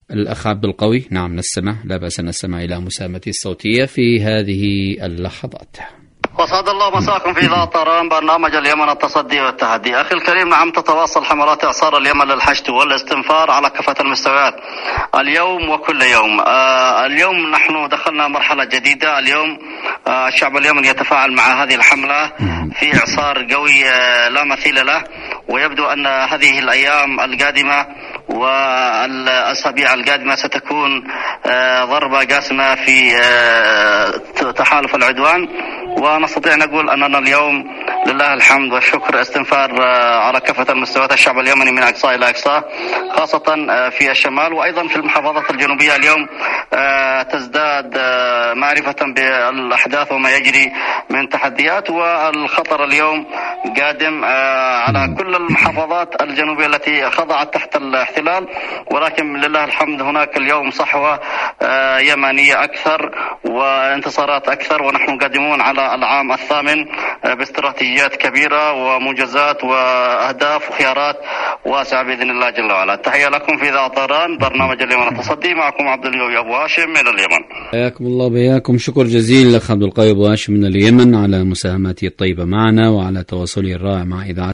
الأخ عبد القوي، نعم نستمع، لا بأس نستمع إلى مساهمته الصوتية في هذه اللحظات. وسعد الله مساكم في إذاعة طهران برنامج اليمن التصدي والتحدي. أخي الكريم، نعم تتواصل حملات إعصار اليمن للحشد والاستنفار على كافة المستويات اليوم وكل يوم. اليوم نحن دخلنا مرحلة جديدة. اليوم الشعب اليمني يتفاعل مع هذه الحملة في إعصار قوي لا مثيل له، ويبدو أن هذه الأيام القادمة والأسابيع القادمة ستكون ضربة قاسمة في تحالف العدوان، ونستطيع نقول أننا اليوم لله الحمد والشكر استنفار على كافة المستويات. الشعب اليمني من أقصى إلى أقصى، خاصة في الشمال وأيضا في المحافظات الجنوبية اليوم تزداد معرفة بالأحداث وما يجري من تحديات، والخطر اليوم قادم على كل المحافظات الجنوبية التي خضعت تحت الاحتلال، ولكن لله الحمد هناك اليوم صحوة يمنية أكثر وانتصارات أكثر، ونحن قادمون على العام الثامن باستراتيجيات كبيرة ومنجزات وأهداف وخيارات واسعة بإذن الله جل وعلا. تحية لكم في إذاعة طهران برنامج اليمن التصدي، معكم عبد القوي أبو هاشم من اليمن. حياكم الله وبياكم. شكر جزيل لك عبد القوي أبو هاشم من اليمن على مساهمته الطيبة معنا وعلى تواصله الرائع مع إذاعة